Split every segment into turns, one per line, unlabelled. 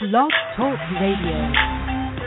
Blog Talk Radio.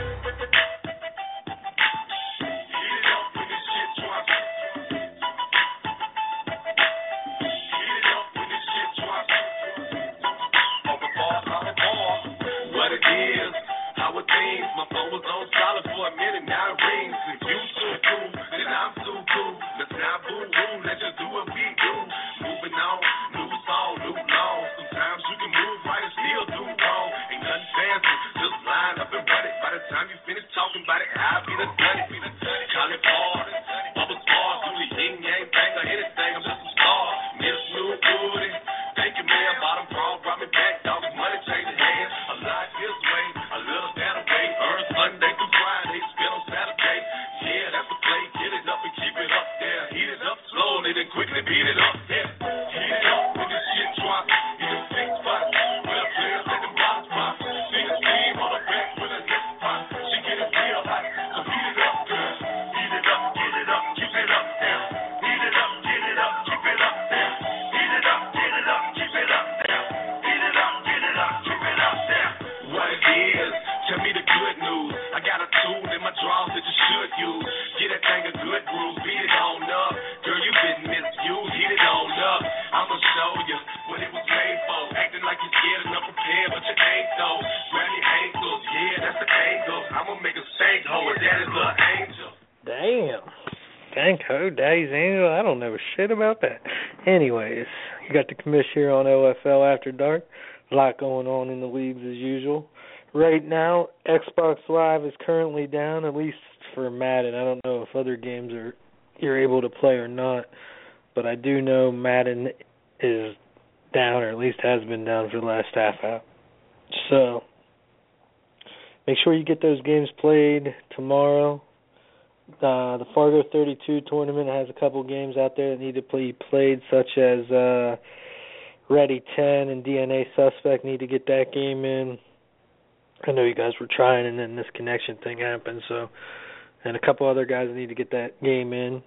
Daddy's Angel, I don't know shit about that. Anyways, you got the commish here on OFL After Dark. A lot going on in the leagues as usual. Right now, Xbox Live is currently down, at least for Madden. I don't know if other games you're able to play or not, but I do know Madden is down, or at least has been down for the last half hour. So, make sure you get those games played tomorrow. The Fargo 32 tournament has a couple games out there that need to be played, such as Ready 10 and DNA Suspect need to get that game in. I know you guys were trying, and then this connection thing happened, and a couple other guys need to get that game in.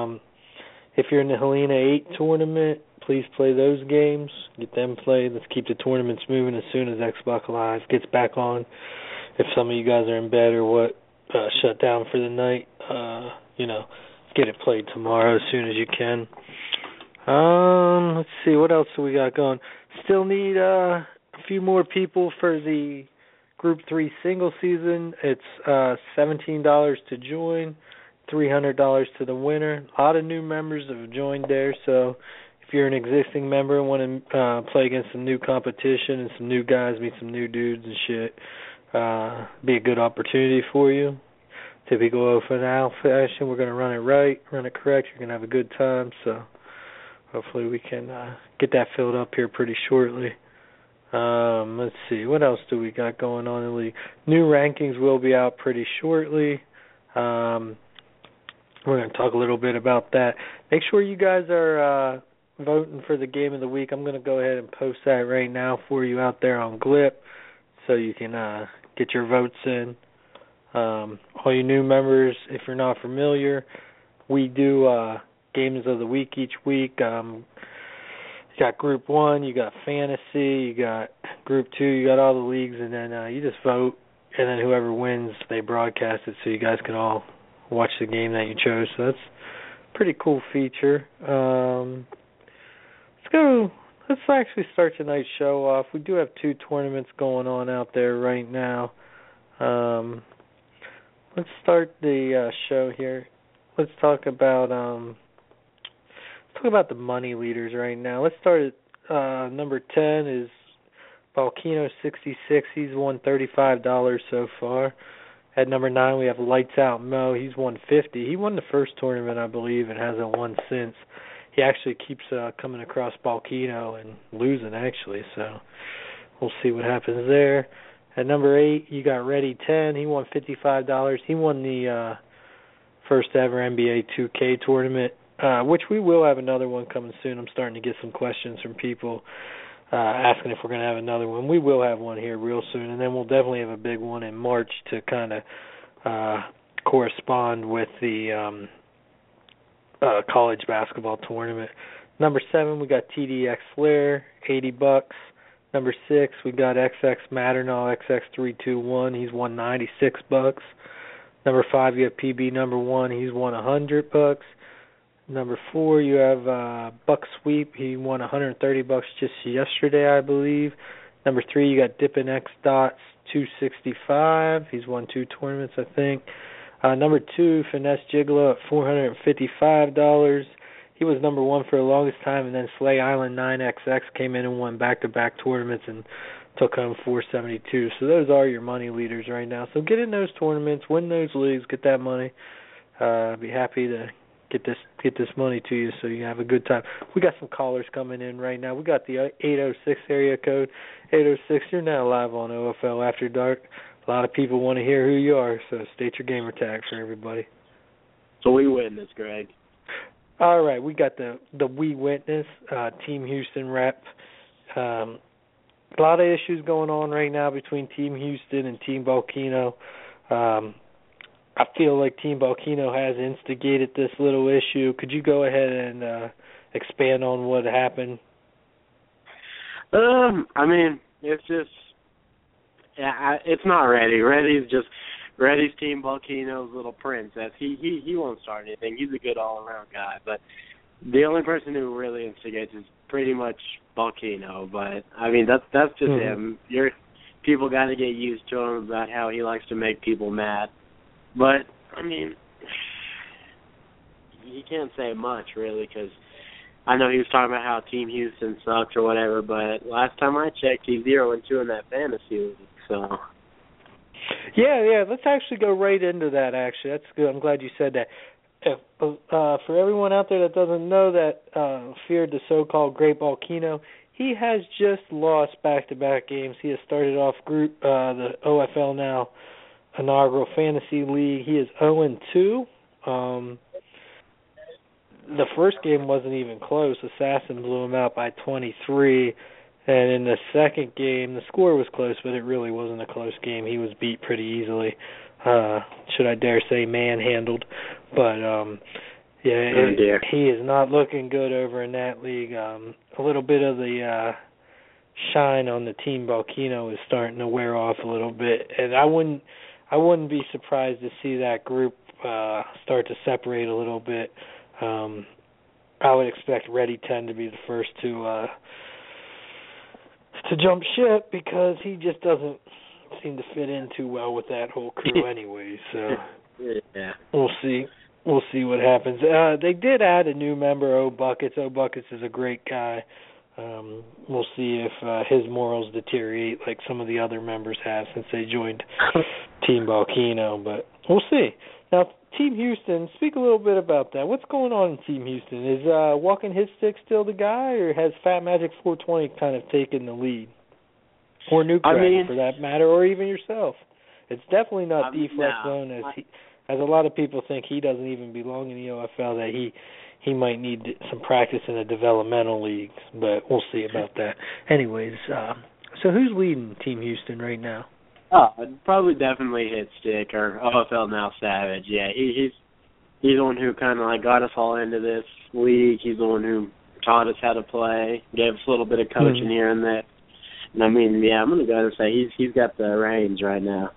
If you're in the Helena 8 tournament, please play those games. Get them played. Let's keep the tournaments moving as soon as Xbox Live gets back on. If some of you guys are in bed or what, shut down for the night, get it played tomorrow as soon as you can. Let's see, what else do we got going? Still need a few more people for the Group 3 single season. It's $17 to join, $300 to the winner. A lot of new members have joined there, so if you're an existing member and want to play against some new competition and some new guys, meet some new dudes and shit, be a good opportunity for you. Typical OFL fashion, we're going to run it right, run it correct. You're going to have a good time, so hopefully we can get that filled up here pretty shortly. Let's see, what else do we got going on in the league? New rankings will be out pretty shortly. We're going to talk a little bit about that. Make sure you guys are voting for the game of the week. I'm going to go ahead and post that right now for you out there on Glip, so you can get your votes in. All you new members, if you're not familiar, we do games of the week each week. You got Group 1, you got Fantasy, you got Group 2, you got all the leagues, and then you just vote, and then whoever wins, they broadcast it so you guys can all watch the game that you chose. So that's a pretty cool feature. Let's actually start tonight's show off. We do have 2 tournaments going on out there right now. Let's start the show here. Let's talk about the money leaders right now. Let's start at number 10 is Volcano 66. He's won $35 so far. At number 9 we have Lights Out Mo. He's won $50. He won the first tournament, I believe, and hasn't won since. He actually keeps coming across Volcano and losing, actually, so we'll see what happens there. At number 8, you got Ready 10. He won $55. He won the first ever NBA 2K tournament, which we will have another one coming soon. I'm starting to get some questions from people asking if we're going to have another one. We will have one here real soon, and then we'll definitely have a big one in March to kind of correspond with the college basketball tournament. Number 7, we got TDX Flair, $80. Number 6, we got XX Maternal XX321. He's won $96. Number 5, you have PB number 1. He's won $100. Number 4, you have Buck Sweep. He won $130 just yesterday, I believe. Number 3, you got Dippin' X Dots 265. He's won 2 tournaments, I think. Number 2, Finesse Gigolo at $455. He was number 1 for the longest time, and then Slay Island 9XX came in and won back-to-back tournaments and took home $472. So those are your money leaders right now. So get in those tournaments, win those leagues, get that money. Be happy to get this money to you so you have a good time. We got some callers coming in right now. We got the 806 area code. 806, you're now live on OFL After Dark. A lot of people want to hear who you are, so state your gamer tag for everybody.
So we witness, Greg.
All right, we got the We Witness, Team Houston rep. A lot of issues going on right now between Team Houston and Team Volcano. I feel like Team Volcano has instigated this little issue. Could you go ahead and expand on what happened?
I mean, it's just, it's not Reddy. Reddy's Team Volcano's little princess. He won't start anything. He's a good all-around guy. But the only person who really instigates is pretty much Volcano. But, I mean, that's just him. People got to get used to him about how he likes to make people mad. But, I mean, you can't say much, really, because I know he was talking about how Team Houston sucks or whatever, but last time I checked, he's 0-2 in that fantasy league, so...
Yeah, let's actually go right into that, actually. That's good. I'm glad you said that. For everyone out there that doesn't know that feared the so-called Great Volcano, he has just lost back-to-back games. He has started off the OFL Now inaugural fantasy league. He is 0-2. The first game wasn't even close. Assassin blew him out by 23. And in the second game, the score was close, but it really wasn't a close game. He was beat pretty easily. Should I dare say manhandled. But, he is not looking good over in that league. A little bit of the shine on the Team Volcano is starting to wear off a little bit. And I wouldn't be surprised to see that group start to separate a little bit. I would expect Reddy 10 to be the first to jump ship because he just doesn't seem to fit in too well with that whole crew anyway. So
yeah.
We'll see what happens. They did add a new member, O'Buckets. O'Buckets is a great guy. We'll see if his morals deteriorate like some of the other members have since they joined Team Volcano, but we'll see. Now, Team Houston, speak a little bit about that. What's going on in Team Houston? Is Walking His Stick still the guy, or has Fat Magic 420 kind of taken the lead? Or Nuke for that matter, or even yourself. It's definitely not D-Flex Zone, as a lot of people think he doesn't even belong in the OFL, that he might need some practice in the developmental leagues, but we'll see about that. Anyways, so who's leading Team Houston right now?
Oh, probably definitely Hit Stick or OFL Now Savage. Yeah, he's the one who kind of like got us all into this league. He's the one who taught us how to play, gave us a little bit of coaching here and there. And I mean, yeah, I'm gonna go and say he's got the reins right now.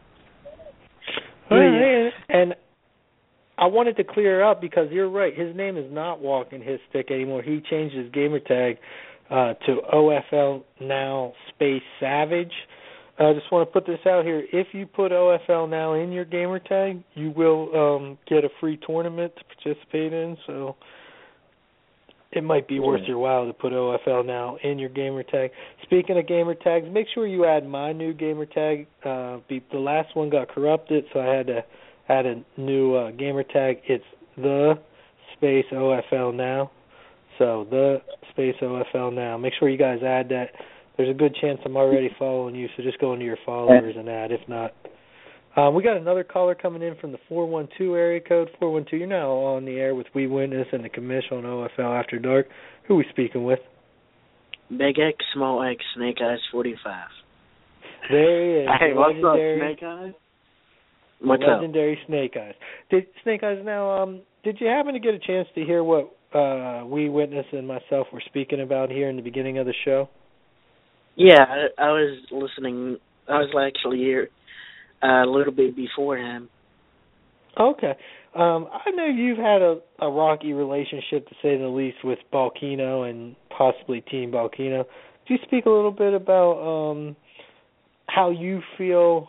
And I wanted to clear up because you're right. His name is not Walking His Stick anymore. He changed his gamer tag to OFL Now Space Savage. I just want to put this out here. If you put OFL Now in your gamer tag, you will get a free tournament to participate in. So it might be worth your while to put OFL Now in your gamer tag. Speaking of gamer tags, make sure you add my new gamer tag. The last one got corrupted, so I had to add a new gamer tag. It's the space OFL Now. So the space OFL Now. Make sure you guys add that. There's a good chance I'm already following you, so just go into your followers and add. If not, we got another caller coming in from the 412 area code. 412, you're now on the air with We Witness and the commission on OFL After Dark. Who are we speaking with?
Big X, Small X, Snake Eyes 45.
There he is.
Hey, what's up, Snake Eyes?
What's
legendary up? Snake Eyes. Snake Eyes, now, did you happen to get a chance to hear what We Witness and myself were speaking about here in the beginning of the show?
Yeah, I was listening. I was actually here a little bit before him.
Okay. I know you've had a rocky relationship, to say the least, with Balkino and possibly Team Balkino. Do you speak a little bit about how you feel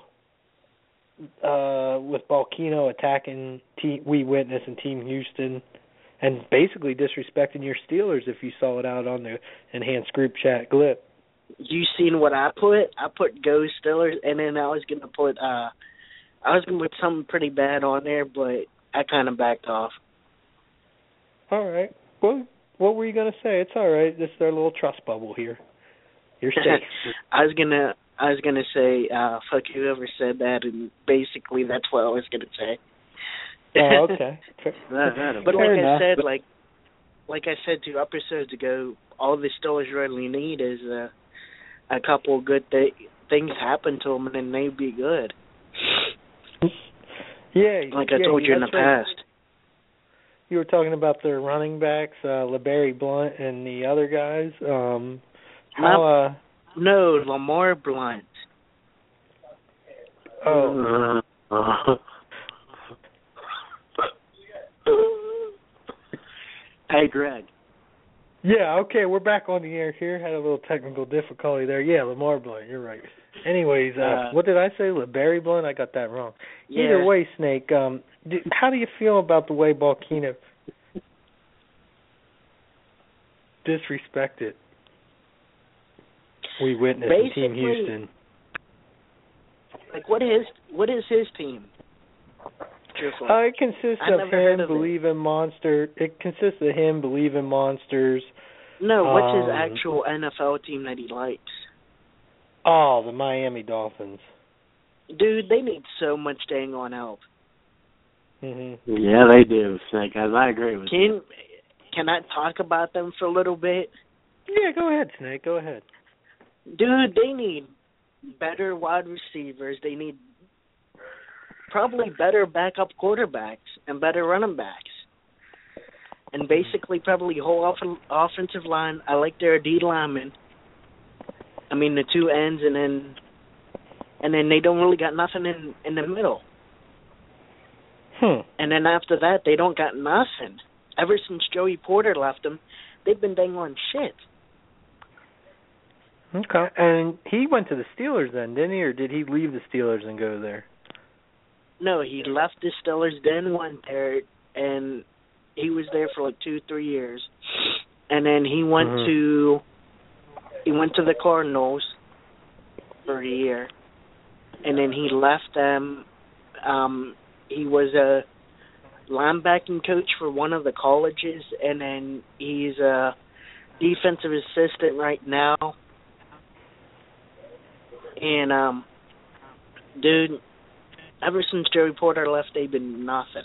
with Balkino attacking We Witness and Team Houston and basically disrespecting your Steelers if you saw it out on the enhanced group chat clip?
You seen what I put? I put Go Steelers, and then I was gonna put something pretty bad on there, but I kind of backed off.
All right. Well, what were you gonna say? It's all right. This is our little trust bubble here. You're safe.
I was gonna say fuck whoever said that, and basically that's what I was gonna say.
Oh, okay.
But like I said, like I said 2 episodes ago, all the Steelers really need is a couple of good things happen to them, and then they'd be good.
Yeah,
like I told you in the past.
You were talking about their running backs, LeBarry Blunt and the other guys.
No, Lamar Blunt.
Oh.
Hey, Greg.
Yeah, okay, we're back on the air here. Had a little technical difficulty there. Yeah, Lamar Blunt, you're right. Anyways, what did I say? LeBarry Blunt? I got that wrong.
Yeah.
Either way, Snake, how do you feel about the way Balkino disrespected We Witness and Team Houston?
Like, what is his team?
It consists of him believing monster. It consists of him believing monsters.
No, what's his actual NFL team that he likes?
Oh, the Miami Dolphins.
Dude, they need so much dang on help.
Mhm.
Yeah, they do, Snake Eyes. I agree with you.
Can I talk about them for a little bit?
Yeah, go ahead, Snake. Go ahead.
Dude, they need better wide receivers. They need probably better backup quarterbacks and better running backs. And basically probably whole offensive line. I like their D linemen. I mean, the 2 ends, and then they don't really got nothing in the middle. And then after that, they don't got nothing. Ever since Joey Porter left them, they've been dang on shit.
Okay. And he went to the Steelers then, didn't he? Or did he leave the Steelers and go there?
No, he left the Steelers, then went there, and he was there for like 2-3 years. And then he went to the Cardinals for a year. And then he left them. He was a linebacking coach for one of the colleges, and then he's a defensive assistant right now. And, dude, ever since Joey Porter left, they've been nothing.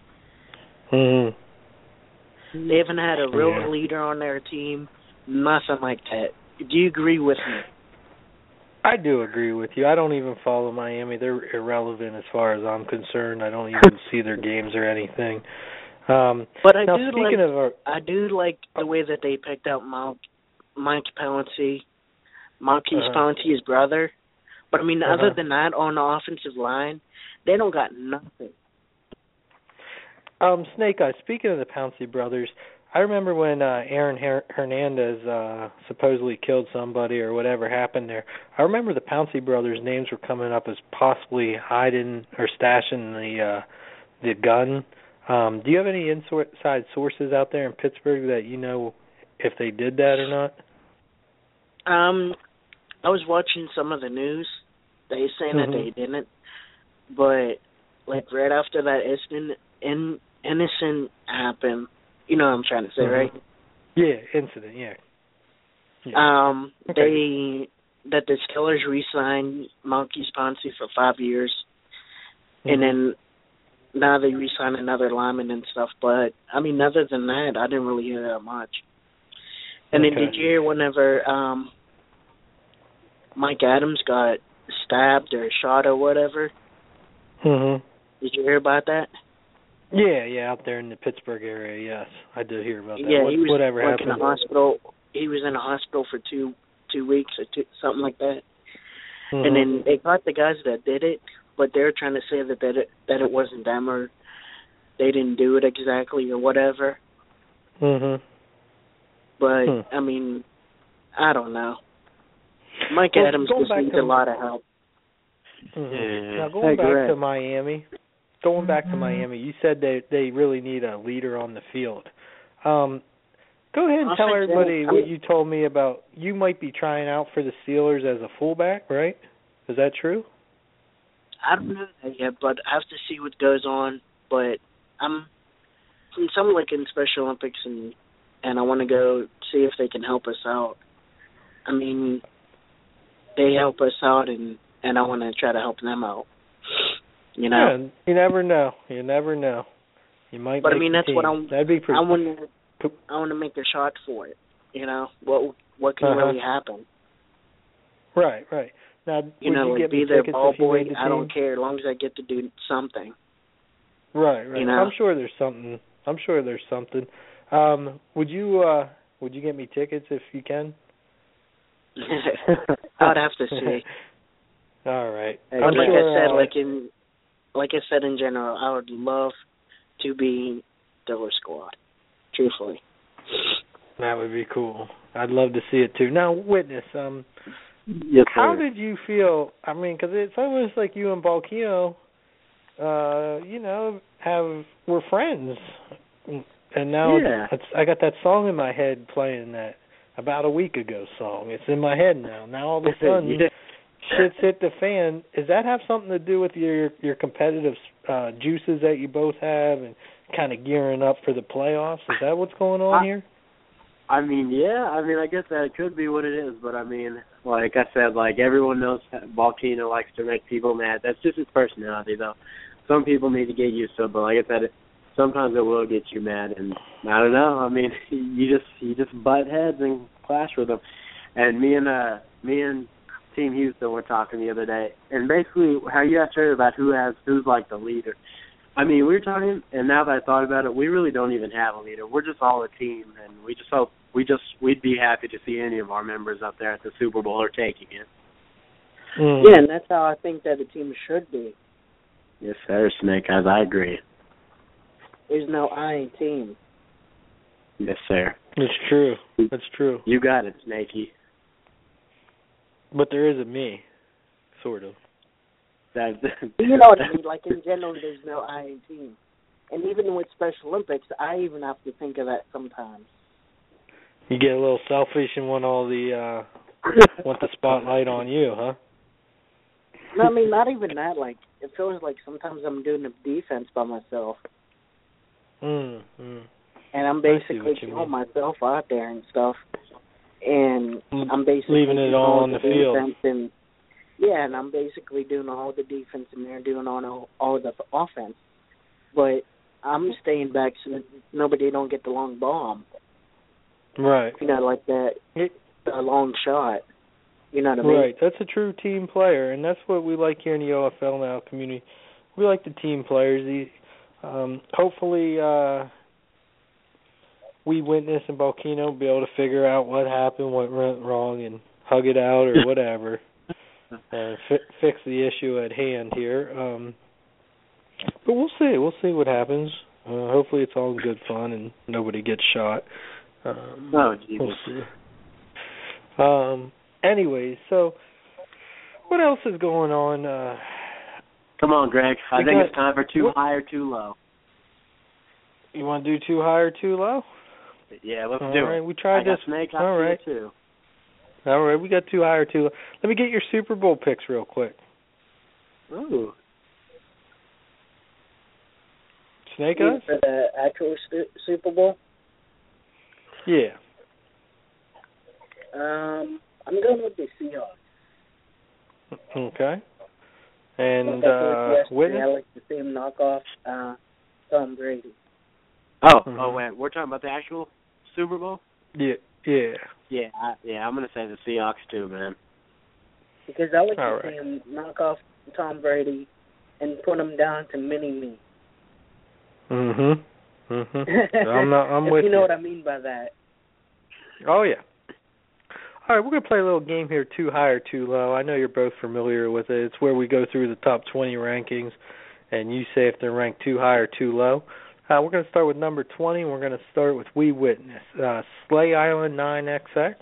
They haven't had a real leader on their team, nothing like that. Do you agree with me?
I do agree with you. I don't even follow Miami. They're irrelevant as far as I'm concerned. I don't even see their games or anything.
But I
now,
do like the way that they picked out Mike Pouncey, Marquise Pouncey, his brother. But, I mean, other than that, on the offensive line, they don't got nothing.
Snake Eyes, speaking of the Pouncey brothers, I remember when Aaron Hernandez supposedly killed somebody or whatever happened there. I remember the Pouncey brothers' names were coming up as possibly hiding or stashing the gun. Do you have any inside sources out there in Pittsburgh that you know if they did that or not?
I was watching some of the news. They saying that they didn't, but like right after that innocent happened, you know what I'm trying to say, right?
Yeah, incident. Yeah.
That the Steelers re-signed Marquise Pouncey for 5 years, and then now they re-signed another lineman and stuff. But I mean, other than that, I didn't really hear that much. And then did you hear whenever Mike Adams got stabbed or shot or whatever? Did you hear about that?
Yeah, out there in the Pittsburgh area, yes. I did hear about that.
Yeah, he was
whatever
like
happened?
In a hospital. He was in a hospital for two 2 weeks or something like that.
Mm-hmm.
And then they caught the guys that did it, but they were trying to say that it wasn't them or they didn't do it exactly or whatever.
Mm-hmm.
But I mean, I don't know. Mike Adams just needs a lot of help.
Mm-hmm. Now going back to Miami. Going back to Miami, you said they really need a leader on the field. Go ahead and tell everybody what you told me about. You might be trying out for the Steelers as a fullback, right? Is that true?
I don't know that yet, but I have to see what goes on. But since I'm like in Special Olympics and I want to go see if they can help us out. I mean, they help us out, and I want to try to help them out. You know?
Yeah, you never know. You never know. You might.
But
make
I mean, that's
team.
what I'm.
That'd be pretty.
I want to make a shot for it. You know what can really happen.
Right. Now,
you know,
would you get
be
me
their
tickets
ball
if you
boy.
made the team?
I don't care as long as I get to do something.
Right.
You know?
I'm sure there's something. Would you get me tickets if you can?
I'd have to see.
All right.
But like I said in general, I would love to be Steelers squad. Truthfully.
That would be cool. I'd love to see it too. Now, Witness,
yes,
how did you feel? I mean, because it's almost like you and Balkino, we're friends. And now I got that song in my head playing, that about a week ago song. It's in my head now. Now all of a sudden, shit's hit the fan. Does that have something to do with your competitive juices that you both have and kind of gearing up for the playoffs? Is that what's going on here?
I mean, yeah. I mean, I guess that could be what it is. But, I mean, like I said, like everyone knows Balkino likes to make people mad. That's just his personality, though. Some people need to get used to it. But like I said, sometimes it will get you mad. And I don't know. I mean, you just butt heads and clash with them. And me and Team Houston were talking the other day. And basically how you asked her about who's like the leader. I mean, we were talking, and now that I thought about it, we really don't even have a leader. We're just all a team, and we'd be happy to see any of our members up there at the Super Bowl or taking it.
Mm.
Yeah, and that's how I think that a team should be.
Yes, sir, Snake Eyes. I agree.
There's no I in team.
Yes, sir.
It's true. That's true.
You got it, Snakey.
But there is a me, sort of.
You know what I mean? Like, in general, there's no I in team. And even with Special Olympics, I even have to think of that sometimes.
You get a little selfish and want the spotlight on you, huh?
No, I mean, not even that. Like, it feels like sometimes I'm doing the defense by myself. And I'm basically throwing myself out there and stuff. And I'm basically
leaving it all on the field.
And, yeah, and I'm basically doing all the defense, and they're doing all the offense. But I'm staying back so that nobody don't get the long bomb.
Right.
You know, like that, a long shot. You know what I mean?
Right. That's a true team player, and that's what we like here in the OFL now community. We like the team players. Hopefully, we Witness and Balkino will be able to figure out what happened, what went wrong, and hug it out or whatever. Fix the issue at hand here. But we'll see. We'll see what happens. Hopefully it's all good fun and nobody gets shot.
Oh, Jesus.
We'll see. Anyways, so what else is going on?
Come on, Greg. I think it's time for too high or too low.
You want to do too high or too low?
Yeah, let's do
it. All right, we tried this.
Snake
all right.
Too.
All right, we got too high or too low. Let me get your Super Bowl picks real quick.
Ooh.
Snake Eyes?
For the actual Super Bowl?
Yeah.
I'm going with the Seahawks.
Okay. And Witness?
I like to see him knock off Tom Brady.
Oh, wait. We're talking about the actual Super Bowl?
Yeah.
Yeah, I'm going to say the Seahawks too, man.
Because I like to see him knock off Tom Brady and put him down to mini-me.
I'm with you.
You know what I mean by that.
Oh, yeah. All right, we're going to play a little game here, too high or too low. I know you're both familiar with it. It's where we go through the top 20 rankings, and you say if they're ranked too high or too low. We're going to start with number 20. We're going to start with We Witness. Slay Island 9XX.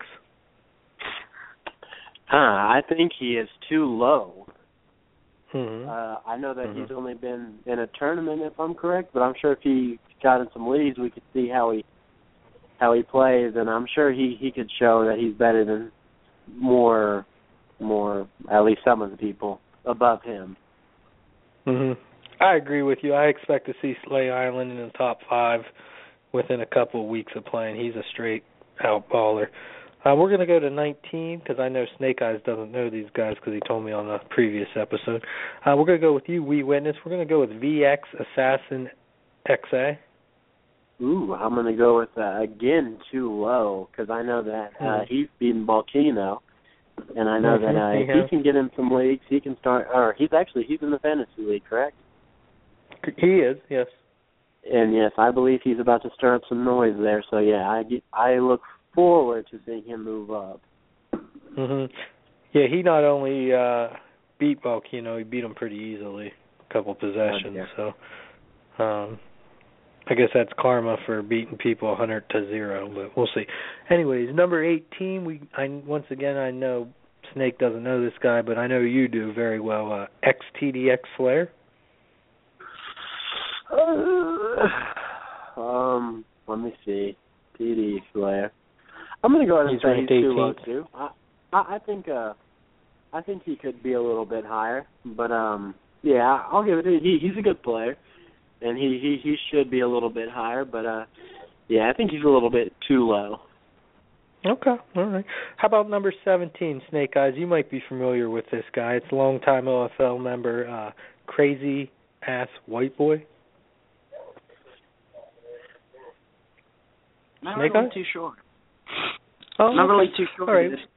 I think he is too low.
Mm-hmm.
I know that he's only been in a tournament, if I'm correct, but I'm sure if he got in some leagues, we could see how he plays, and I'm sure he could show that he's better than more, at least some of the people above him.
Mm-hmm. I agree with you. I expect to see Slay Island in the top 5 within a couple of weeks of playing. He's a straight out baller. We're going to go to 19 because I know Snake Eyes doesn't know these guys because he told me on the previous episode. We're going to go with you, We Witness. We're going to go with VX Assassin XA.
Ooh, I'm going to go with, again, too low because I know that he's beaten Volcano, and I know that he can get in some leagues. He can start, or he's in the fantasy league, correct?
He is, yes.
And, yes, I believe he's about to stir up some noise there. So, yeah, I look forward to seeing him move up.
Mm-hmm. Yeah, he not only beat Volcano, he beat him pretty easily, a couple possessions. So I guess that's karma for beating people 100-0, but we'll see. Anyways, number 18, once again, I know Snake doesn't know this guy, but I know you do very well. XTDX Slayer.
Let me see. TD Slayer. I'm going to go ahead and say he's too low too. I think he could be a little bit higher, but yeah, I'll give it to you. He's a good player, and he should be a little bit higher, but yeah, I think he's a little bit too low.
Okay, all right. How about number 17, Snake Eyes? You might be familiar with this guy. It's a longtime OFL member, Crazy Ass White Boy.
Not really too sure.
Oh,
not really too sure.
All right. Okay,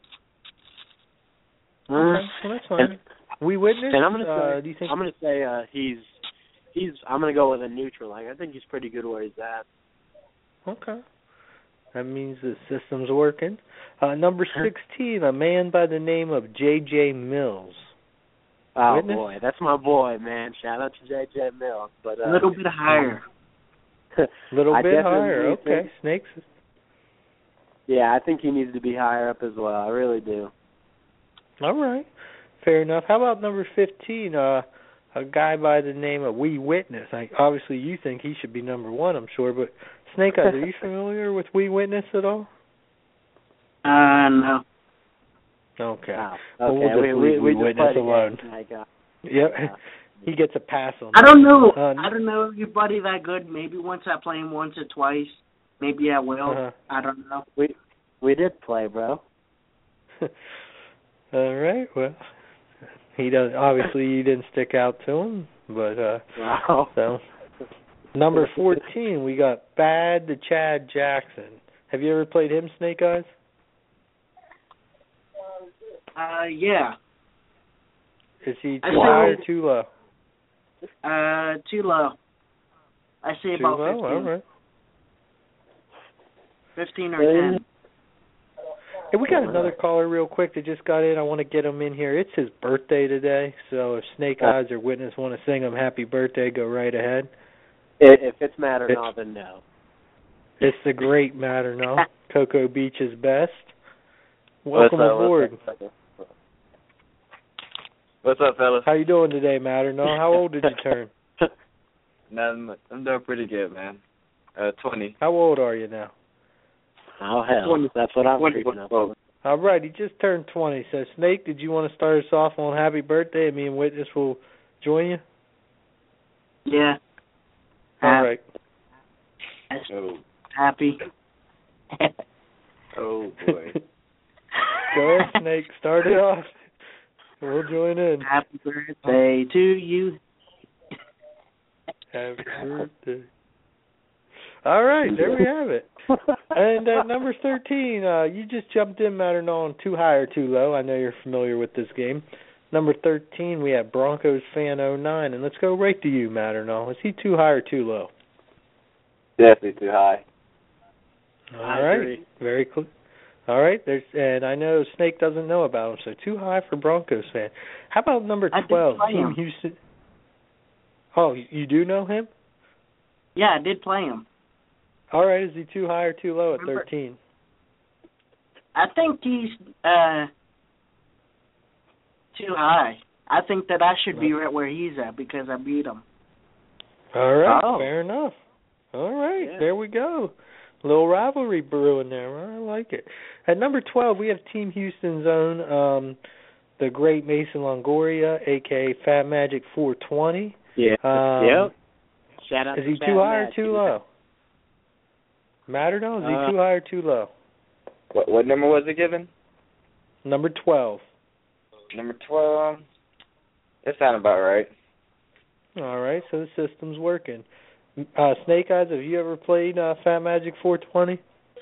well, that's fine. We Witness.
And I'm going to say,
do you think?
I'm going to say he's. I'm going to go with a neutral. Like, I think he's pretty good where he's at.
Okay. That means the system's working. Number 16, a man by the name of J.J. Mills.
Oh,
Witness?
Boy. That's my boy, man. Shout out to J.J. Mills. But
a little bit higher.
Little bit higher. Okay, Snakes.
Yeah, I think he needs to be higher up as well. I really do.
All right. Fair enough. How about number 15, a guy by the name of We Witness? Obviously, you think he should be number 1, I'm sure, but Snake Eyes, are you familiar with We Witness at all?
No.
Okay.
Oh,
well, we'll just leave We Witness alone. Yep. He gets a pass on that.
I don't know. I don't know anybody that good. Maybe once I play him once or twice. Maybe I will. I don't know.
We did play, bro.
All right. Well, he does. Obviously, you didn't stick out to him, but
wow.
So number 14, we got Bad to Chad Jackson. Have you ever played him, Snake Eyes?
Yeah.
Is he too high or too low?
Too low. I say
too
about
low?
15.
All right.
15 or 10.
Hey, we got another caller real quick that just got in. I want to get him in here. It's his birthday today, so if Snake Eyes or Witness want to sing him happy birthday, go right ahead.
If it's Matt or not, then no.
It's the great Matt or no. Cocoa Beach is best. Welcome aboard.
What's up, fellas?
How you doing today, Matt or no? How old did you turn?
I'm doing pretty good, man. 20.
How old are you now?
Oh, hell. That's what I'm creeping up.
All right, he just turned 20. So, Snake, did you want to start us off on happy birthday, and me and Witness will join you?
Yeah.
All right.
Happy.
Oh, boy.
Go ahead, Snake. Start it off. We'll join in.
Happy birthday to you.
Happy birthday. All right, there we have it. And number 13, you just jumped in, Matt or no, on too high or too low. I know you're familiar with this game. Number 13, we have Broncos Fan 09, and let's go right to you, Matt or no. Is he too high or too low?
Definitely too high.
All right, very All right. And I know Snake doesn't know about him, so too high for Broncos fan. How about number 12, Team Houston? Oh, you do know him?
Yeah, I did play him.
All right. Is he too high or too low at 13?
I think he's too high. I think that I should be right where he's at because I beat him.
All right. Fair enough. All right. There we go. Little rivalry brewing there. I like it. At number 12, we have Team Houston's own, the great Mason Longoria, a.k.a. Fat Magic 420.
Yeah.
Yep.
Shout out
is
to
he
Fat
too high or
Magic.
too low? Matter no? Is he too high or too low?
What number was it given?
Number 12.
Number 12. It sounded about right.
All right, so the system's working. Snake Eyes, have you ever played Fat Magic 420?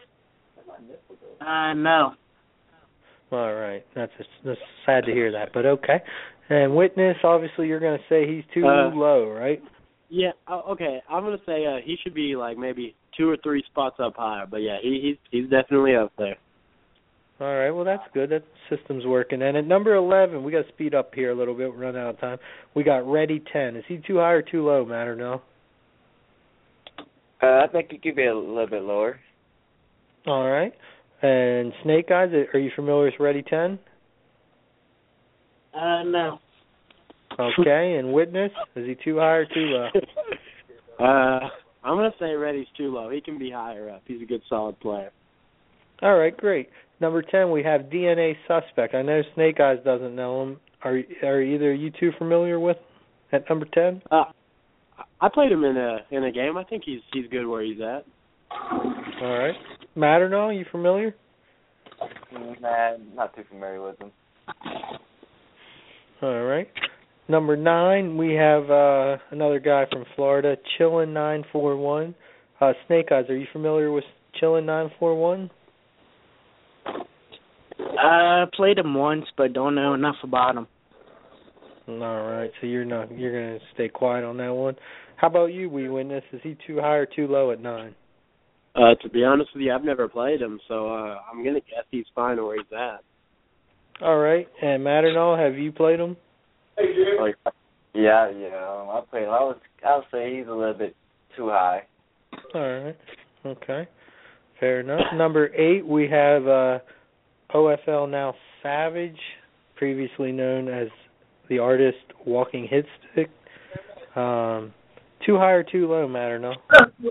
No.
All right, that's sad to hear that, but okay. And Witness, obviously, you're going to say he's too low, right?
Yeah. Okay. I'm going to say he should be like maybe 2 or 3 spots up higher, but yeah, he's definitely up there.
All right, well, that's good. That system's working. And at number 11, we got to speed up here a little bit. We're running out of time. We got Ready 10. Is he too high or too low, Matt, or no?
I think he could be a little bit lower.
All right. And Snake Eyes, are you familiar with Ready 10?
No.
Okay, and Witness, is he too high or too low?
I'm going to say Ready's too low. He can be higher up. He's a good, solid player.
All right, great. Number 10, we have DNA Suspect. I know Snake Eyes doesn't know him. Are either of you two familiar with him at number 10?
I played him in a game. I think he's good where he's at.
All right. Matt or no, you familiar?
Nah, not too familiar with him.
All right. Number 9, we have another guy from Florida, Chillin941. Snake Eyes, are you familiar with Chillin941?
I played him once, but don't know enough about him.
All right, so you're gonna stay quiet on that one. How about you, Witness? Is he too high or too low at 9?
To be honest with you, I've never played him, so I'm gonna guess he's fine where he's at.
All right, and Matt and all, have you played him?
Yeah. I played him. I'll say he's a little bit too high.
All right. Okay. Fair enough. Number 8, we have OFL now Savage, previously known as the artist Walking Hit Stick. Too high or too low, Matt, or no?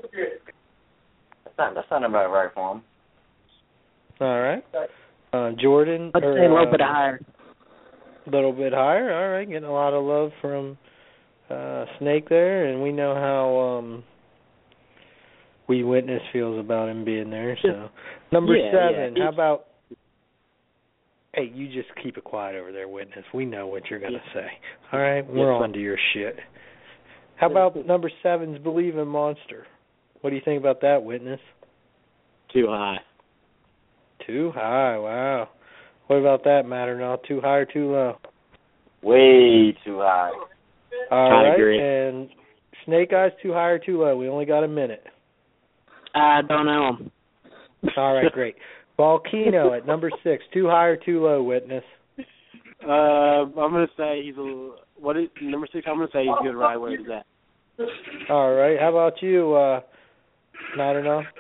That's not about right for him.
All right. Jordan.
I'd say a little bit higher.
A little bit higher. All right. Getting a lot of love from Snake there, and we know how Witness feels about him being there. So number 7. How about? Hey, you just keep it quiet over there, Witness. We know what you're gonna say. All right, we're on to your shit. How about number 7's Believe in Monster? What do you think about that, Witness?
Too high.
Too high. Wow. What about that, Matt, or not? Too high or too low?
Way too high.
All right.
Agree.
And Snake Eyes, too high or too low? We only got a minute.
I don't know him.
All right, great. Volcano at number 6, too high or too low, Witness?
I'm gonna say he's number 6. I'm gonna say he's good right where he's at.
All right. How about you, Matt or no?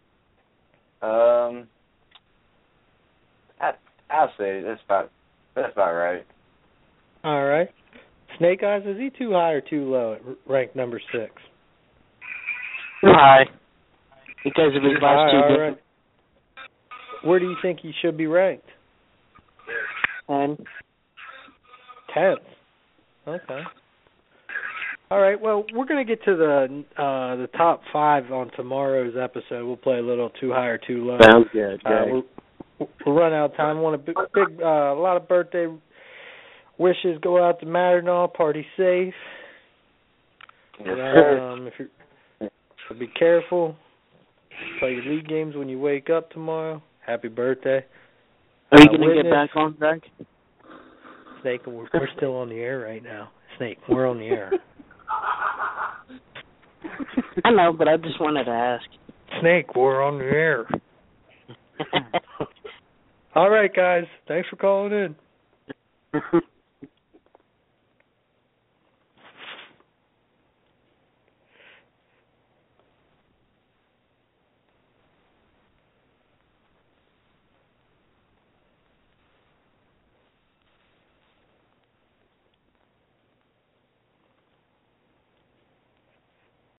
I'll say that's about right.
All right. Snake Eyes, is he too high or too low at rank number 6?
Too high. Because of his last two games.
Right. Where do you think he should be ranked?
10th.
10th. Okay. All right. Well, we're going to get to the top 5 on tomorrow's episode. We'll play a little too high or too low.
Sounds good.
We're running out of time. Want a lot of birthday wishes go out to Matt and all. Party safe. Be careful. Play your league games when you wake up tomorrow. Happy birthday.
Are you going to get back on track?
Snake, we're still on the air right now. Snake, we're on the air.
I know, but I just wanted to ask.
Snake, we're on the air. All right, guys. Thanks for calling in.